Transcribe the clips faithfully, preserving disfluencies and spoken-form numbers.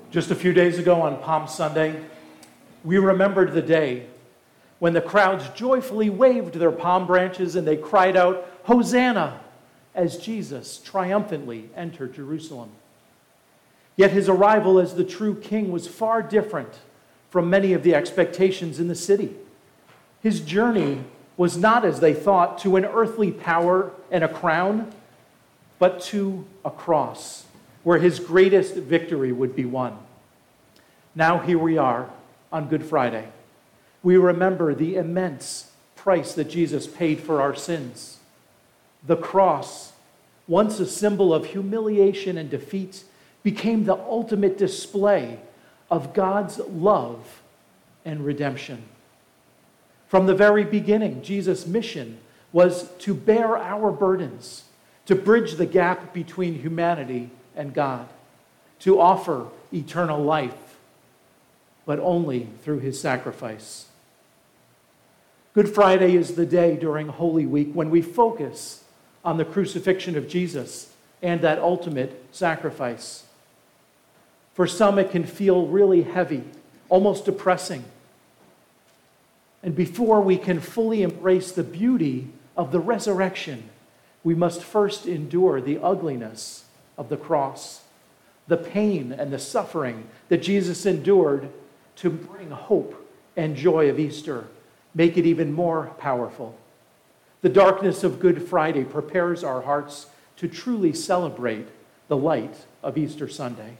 Just a few days ago on Palm Sunday, we remembered the day when the crowds joyfully waved their palm branches and they cried out, "Hosanna," as Jesus triumphantly entered Jerusalem. Yet his arrival as the true king was far different from many of the expectations in the city. His journey was not, as they thought, to an earthly power and a crown, but to a cross, where his greatest victory would be won. Now here we are on Good Friday. We remember the immense price that Jesus paid for our sins. The cross, once a symbol of humiliation and defeat, became the ultimate display of God's love and redemption. From the very beginning, Jesus' mission was to bear our burdens, to bridge the gap between humanity and God, to offer eternal life, but only through his sacrifice. Good Friday is the day during Holy Week when we focus on the crucifixion of Jesus and that ultimate sacrifice. For some, it can feel really heavy, almost depressing. And before we can fully embrace the beauty of the resurrection, we must first endure the ugliness of the cross, the pain and the suffering that Jesus endured to bring hope and joy of Easter, make it even more powerful. The darkness of Good Friday prepares our hearts to truly celebrate the light of Easter Sunday.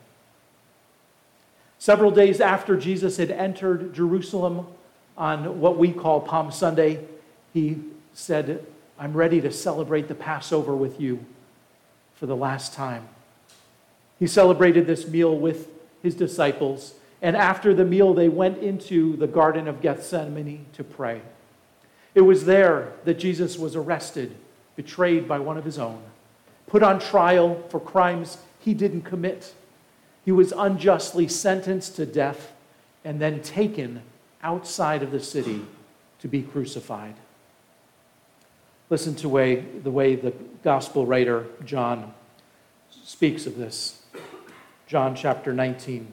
Several days after Jesus had entered Jerusalem on what we call Palm Sunday, he said, "I'm ready to celebrate the Passover with you for the last time." He celebrated this meal with his disciples, and after the meal, they went into the Garden of Gethsemane to pray. It was there that Jesus was arrested, betrayed by one of his own, put on trial for crimes he didn't commit. He was unjustly sentenced to death and then taken outside of the city to be crucified. Listen to way, the way the gospel writer John speaks of this. John chapter nineteen.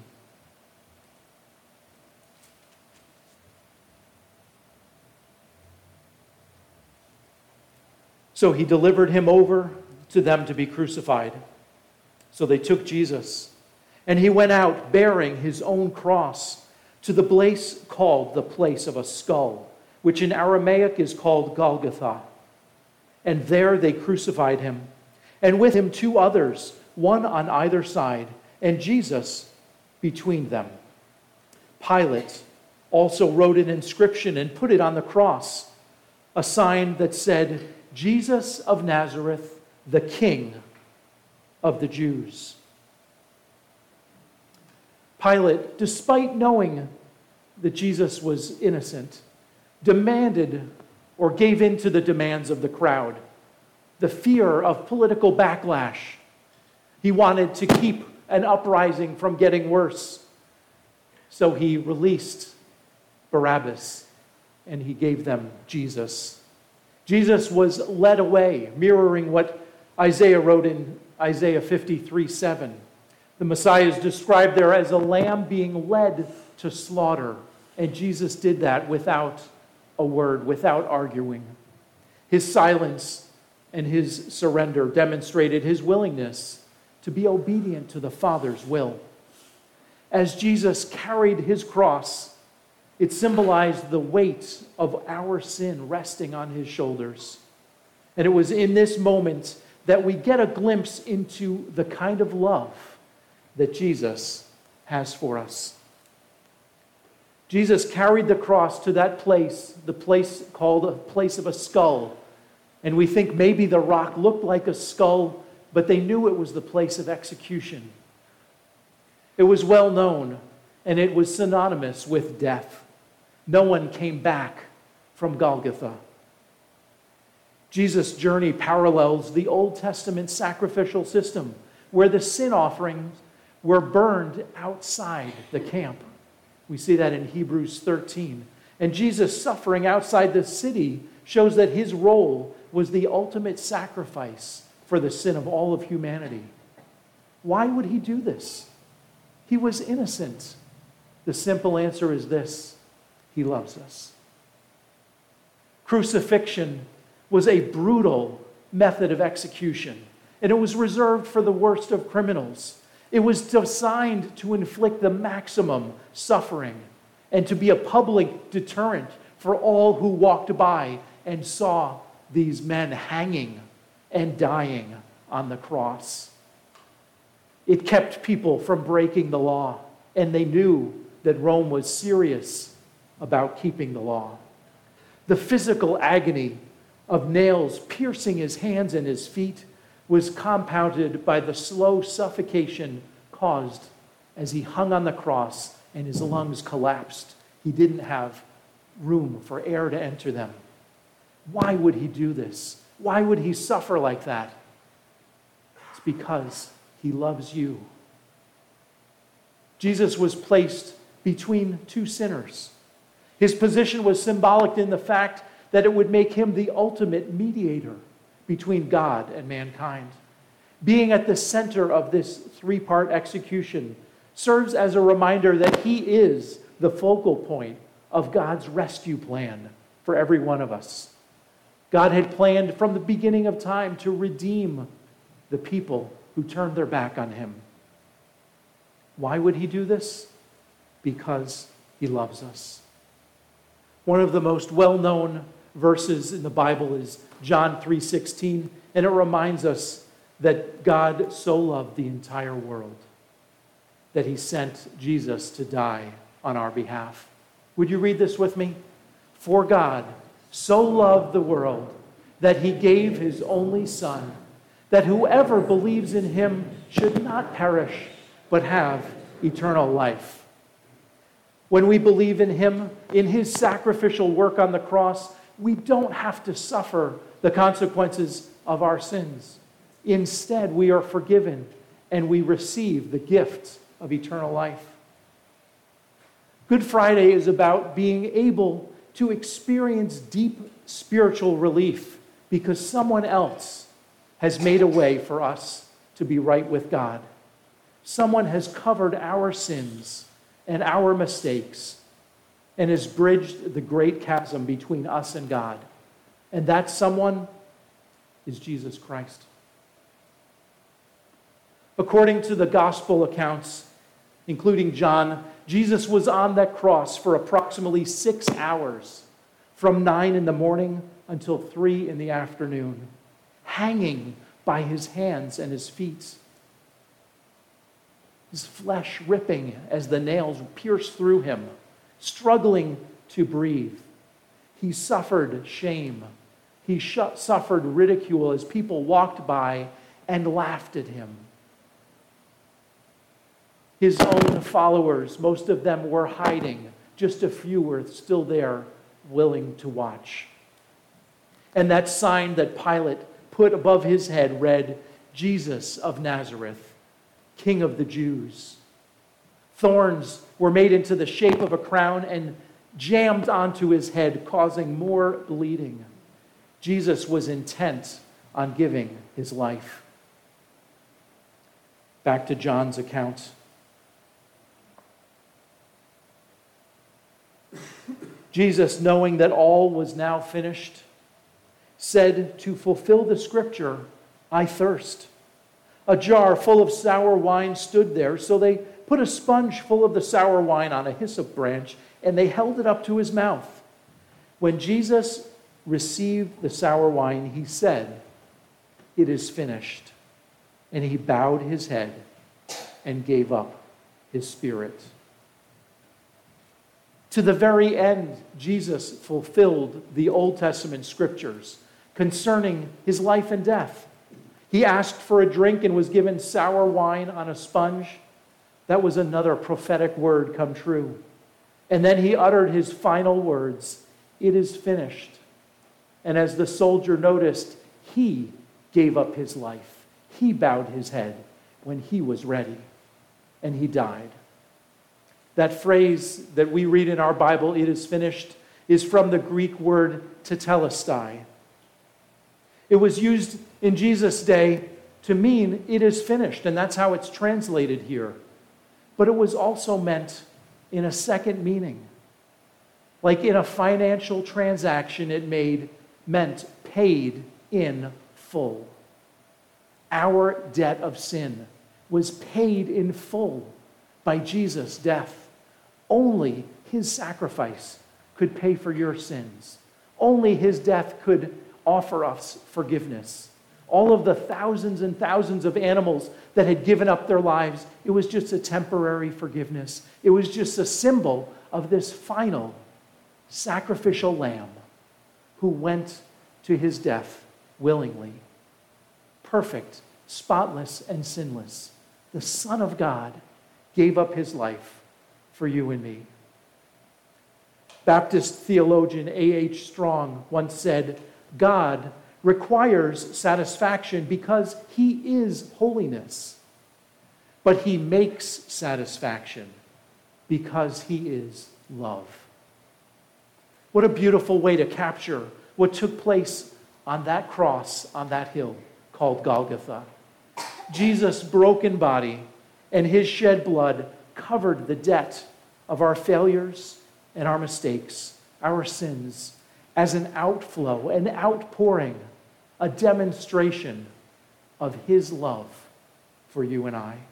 So he delivered him over to them to be crucified. So they took Jesus, and he went out bearing his own cross to the place called the place of a skull, which in Aramaic is called Golgotha. And there they crucified him, and with him two others, one on either side, and Jesus between them. Pilate also wrote an inscription and put it on the cross, a sign that said, "Jesus of Nazareth, the King of the Jews." Pilate, despite knowing that Jesus was innocent, demanded or gave in to the demands of the crowd, the fear of political backlash. He wanted to keep an uprising from getting worse. So he released Barabbas and he gave them Jesus. Jesus was led away, mirroring what Isaiah wrote in Isaiah fifty-three seven. The Messiah is described there as a lamb being led to slaughter, and Jesus did that without a word, without arguing. His silence and his surrender demonstrated his willingness to be obedient to the Father's will. As Jesus carried his cross, it symbolized the weight of our sin resting on his shoulders. And it was in this moment that we get a glimpse into the kind of love that Jesus has for us. Jesus carried the cross to that place, the place called a place of a skull. And we think maybe the rock looked like a skull, but they knew it was the place of execution. It was well known, and it was synonymous with death. No one came back from Golgotha. Jesus' journey parallels the Old Testament sacrificial system, where the sin offerings were burned outside the camp. We see that in Hebrews thirteen. And Jesus' suffering outside the city shows that his role was the ultimate sacrifice for the sin of all of humanity. Why would he do this? He He was innocent. The simple answer is this: he loves us. Crucifixion was a brutal method of execution, and it was reserved for the worst of criminals. It was designed to inflict the maximum suffering and to be a public deterrent for all who walked by and saw these men hanging and dying on the cross. It kept people from breaking the law, and they knew that Rome was serious about keeping the law. The physical agony of nails piercing his hands and his feet was compounded by the slow suffocation caused as he hung on the cross and his lungs collapsed. He didn't have room for air to enter them. Why would he do this? Why would he suffer like that? It's because he loves you. Jesus was placed between two sinners. His position was symbolic in the fact that it would make him the ultimate mediator between God and mankind. Being at the center of this three-part execution serves as a reminder that he is the focal point of God's rescue plan for every one of us. God had planned from the beginning of time to redeem the people who turned their back on him. Why would he do this? Because he loves us. One of the most well-known verses in the Bible is John three sixteen, and it reminds us that God so loved the entire world that he sent Jesus to die on our behalf. Would you read this with me? For God so loved the world that he gave his only Son, that whoever believes in him should not perish, but have eternal life. When we believe in him, in his sacrificial work on the cross, we don't have to suffer the consequences of our sins. Instead, we are forgiven and we receive the gift of eternal life. Good Friday is about being able to experience deep spiritual relief because someone else has made a way for us to be right with God. Someone has covered our sins and our mistakes and has bridged the great chasm between us and God. And that someone is Jesus Christ. According to the gospel accounts, including John, Jesus was on that cross for approximately six hours, from nine in the morning until three in the afternoon, hanging by his hands and his feet, his flesh ripping as the nails pierced through him, struggling to breathe. He suffered shame. He sh- suffered ridicule as people walked by and laughed at him. His own followers, most of them were hiding. Just a few were still there, willing to watch. And that sign that Pilate put above his head read, Jesus of Nazareth, King of the Jews. Thorns were made into the shape of a crown and jammed onto his head, causing more bleeding. Jesus was intent on giving his life. Back to John's account. Jesus, knowing that all was now finished, said, to fulfill the scripture, I thirst. A jar full of sour wine stood there, so they put a sponge full of the sour wine on a hyssop branch, and they held it up to his mouth. When Jesus received the sour wine, he said, it is finished. And he bowed his head and gave up his spirit. To the very end, Jesus fulfilled the Old Testament scriptures concerning his life and death. He asked for a drink and was given sour wine on a sponge. That was another prophetic word come true. And then he uttered his final words, it is finished. And as the soldier noticed, he gave up his life. He bowed his head when he was ready, and he died. That phrase that we read in our Bible, it is finished, is from the Greek word tetelestai. It was used in Jesus' day to mean it is finished, and that's how it's translated here. but it was also meant in a second meaning. Like in a financial transaction, it made meant paid in full. Our debt of sin was paid in full by Jesus' death. Only his sacrifice could pay for your sins. Only his death could offer us forgiveness. All of the thousands and thousands of animals that had given up their lives, it was just a temporary forgiveness. It was just a symbol of this final sacrificial lamb who went to his death willingly. Perfect, spotless, and sinless. The Son of God gave up his life for you and me. Baptist theologian A H Strong once said, God requires satisfaction because he is holiness, but he makes satisfaction because he is love. What a beautiful way to capture what took place on that cross, on that hill called Golgotha. Jesus' broken body and his shed blood covered the debt of our failures and our mistakes, our sins, as an outflow, an outpouring, a demonstration of his love for you and I.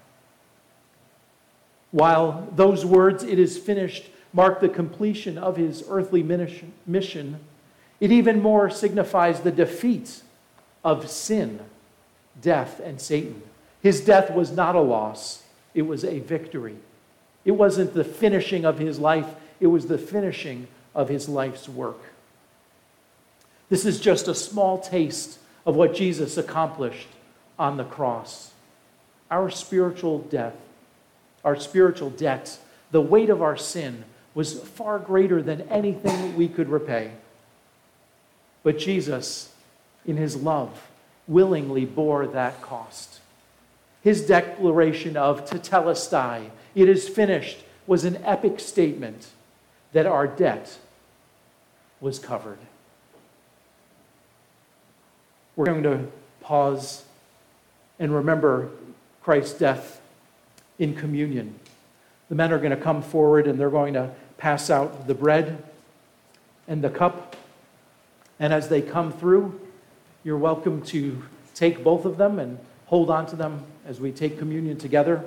While those words, "it is finished," mark the completion of his earthly mission, it even more signifies the defeat of sin, death, and Satan. His death was not a loss, it was a victory. It wasn't the finishing of his life, it was the finishing of his life's work. This is just a small taste of what Jesus accomplished on the cross. Our spiritual death, our spiritual debt, the weight of our sin was far greater than anything we could repay. But Jesus, in his love, willingly bore that cost. His declaration of tetelestai, "it is finished," was an epic statement that our debt was covered. We're going to pause and remember Christ's death in communion. The men are going to come forward and they're going to pass out the bread and the cup. And as they come through, you're welcome to take both of them and hold on to them as we take communion together.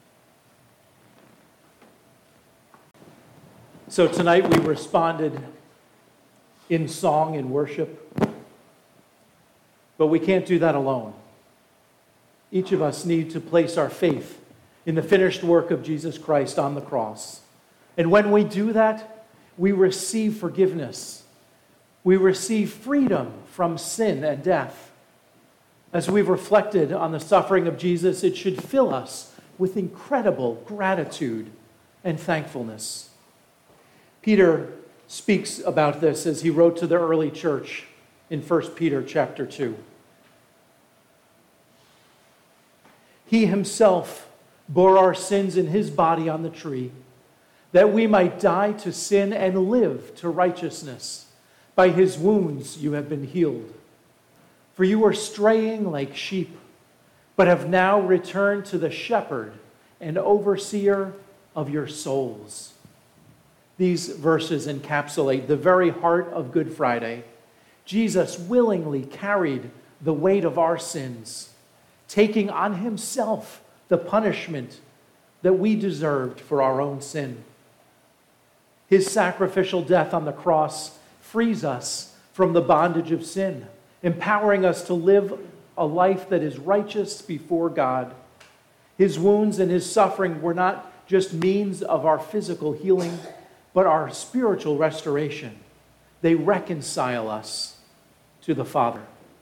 So tonight we responded in song and worship, but we can't do that alone. Each of us need to place our faith in the finished work of Jesus Christ on the cross. And when we do that, we receive forgiveness. We receive freedom from sin and death. As we've reflected on the suffering of Jesus, it should fill us with incredible gratitude and thankfulness. Peter speaks about this as he wrote to the early church in First Peter chapter two. He himself bore our sins in his body on the tree, that we might die to sin and live to righteousness. By his wounds you have been healed. For you were straying like sheep, but have now returned to the shepherd and overseer of your souls. These verses encapsulate the very heart of Good Friday. Jesus willingly carried the weight of our sins, taking on himself the punishment that we deserved for our own sin. His sacrificial death on the cross frees us from the bondage of sin, empowering us to live a life that is righteous before God. His wounds and his suffering were not just means of our physical healing, but our spiritual restoration. They reconcile us to the Father.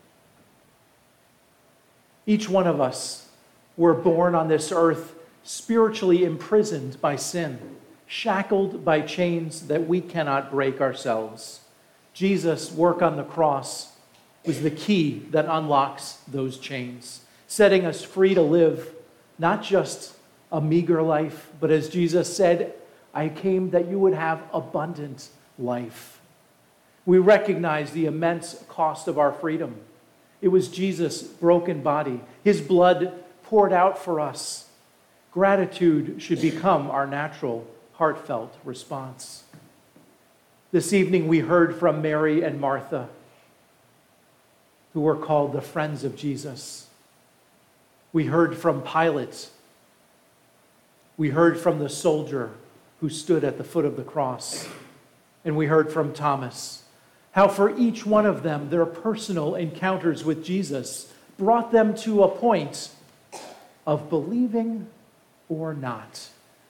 Each one of us were born on this earth spiritually imprisoned by sin, shackled by chains that we cannot break ourselves. Jesus' work on the cross was the key that unlocks those chains, setting us free to live not just a meager life, but as Jesus said, I came that you would have abundant life. We recognize the immense cost of our freedom. It was Jesus' broken body, his blood poured out for us, Gratitude should become our natural, heartfelt response. This evening we heard from Mary and Martha, who were called the friends of Jesus. We heard from Pilate. We heard from the soldier who stood at the foot of the cross. And we heard from Thomas. How for each one of them, their personal encounters with Jesus brought them to a point of believing or not.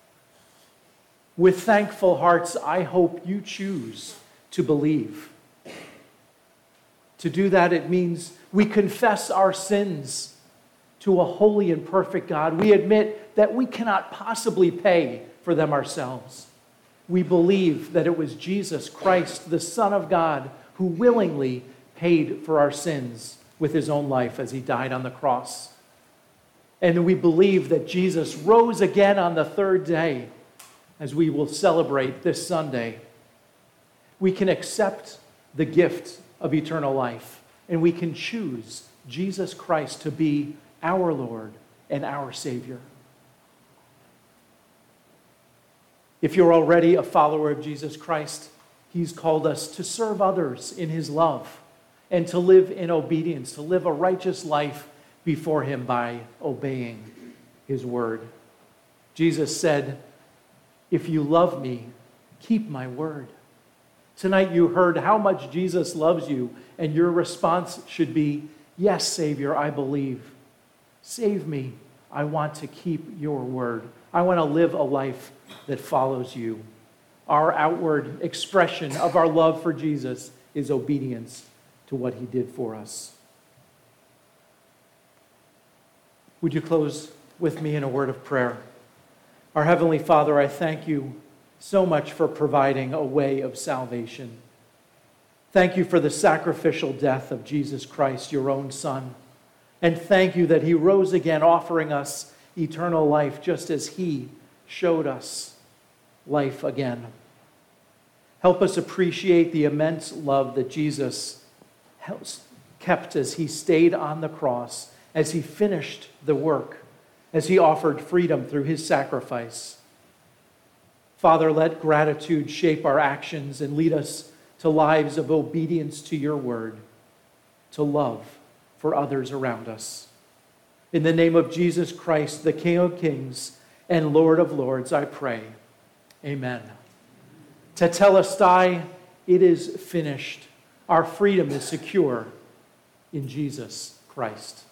With thankful hearts, I hope you choose to believe. To do that, it means we confess our sins to a holy and perfect God. We admit that we cannot possibly pay for them ourselves. We believe that it was Jesus Christ, the Son of God, who willingly paid for our sins with his own life as he died on the cross. And we believe that Jesus rose again on the third day, as we will celebrate this Sunday. We can accept the gift of eternal life, and we can choose Jesus Christ to be our Lord and our Savior. If you're already a follower of Jesus Christ, he's called us to serve others in his love and to live in obedience, to live a righteous life before him by obeying his word. Jesus said, "If you love me, keep my word." Tonight you heard how much Jesus loves you, and your response should be, "Yes, Savior, I believe. Save me. I want to keep your word. I want to live a life that follows you." Our outward expression of our love for Jesus is obedience to what he did for us. Would you close with me in a word of prayer? Our Heavenly Father, I thank you so much for providing a way of salvation. Thank you for the sacrificial death of Jesus Christ, your own Son. And thank you that he rose again, offering us eternal life, just as he showed us life again. Help us appreciate the immense love that Jesus kept as he stayed on the cross, as he finished the work, as he offered freedom through his sacrifice. Father, let gratitude shape our actions and lead us to lives of obedience to your word, to love for others around us. In the name of Jesus Christ, the King of Kings and Lord of Lords, I pray. Amen. Tetelestai, it is finished. Our freedom is secure in Jesus Christ.